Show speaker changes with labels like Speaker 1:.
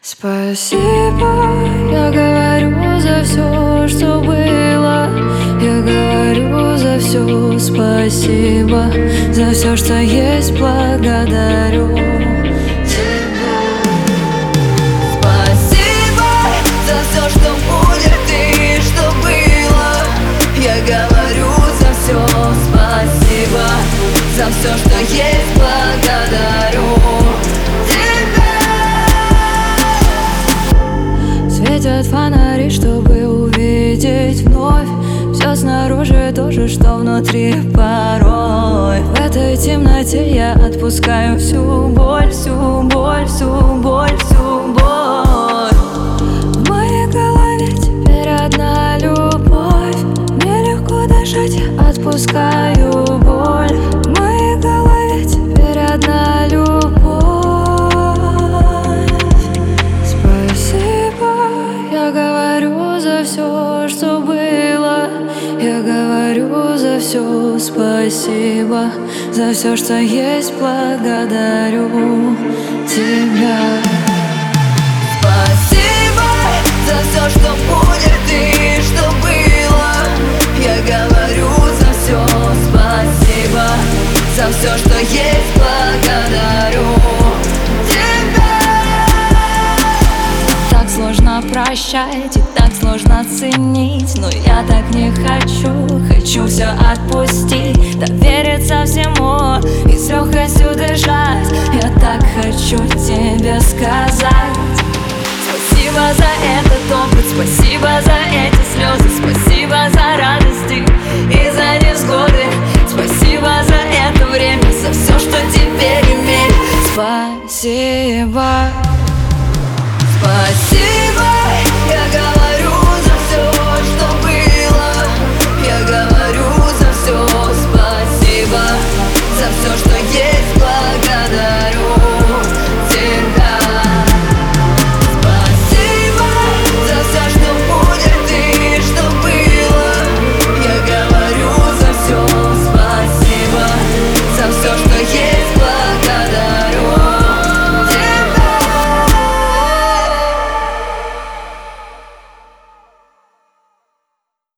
Speaker 1: Спасибо, я говорю за все, что было. Я говорю за все спасибо, за все, что есть, благодарю тебя.
Speaker 2: Спасибо за все, что будет и что было. Я говорю за все спасибо, за все, что есть, благодарю тебя.
Speaker 1: Светят фонари, чтобы увидеть вновь все снаружи, то же, что внутри порой. В этой темноте я отпускаю всю боль, всю боль, всю боль, всю боль. В моей голове теперь одна любовь. Мне легко дышать, я отпускаю боль. В моей голове теперь одна любовь. Спасибо, я говорю за все, что было. Я говорю за все спасибо, за все, что есть, благодарю тебя.
Speaker 2: Спасибо за все, что будет и что было. Я говорю за все спасибо, за все, что есть, благодарю тебя.
Speaker 1: Так сложно прощать и так сложно ценить, но я так не хочу, хочу все отпустить, довериться всему и с легкостью дышать. Я так хочу тебе сказать спасибо за этот опыт, спасибо за эти слезы, спасибо за радости и за невзгоды, спасибо за это время, за все, что теперь имею. Спасибо.